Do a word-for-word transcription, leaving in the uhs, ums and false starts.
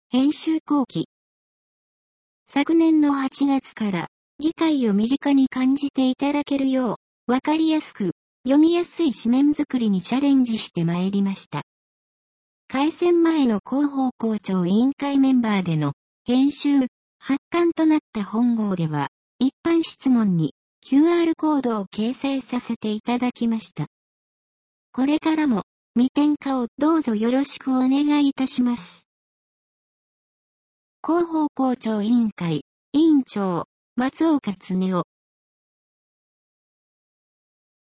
編集後期。昨年のはちがつから、議会を身近に感じていただけるよう、わかりやすく、読みやすい紙面作りにチャレンジしてまいりました。改選前の広報校長委員会メンバーでの編集、発刊となった本号では、一般質問に キューアール コードを掲載させていただきました。これからも未点化をどうぞよろしくお願いいたします。広報校長委員会委員長松岡恒夫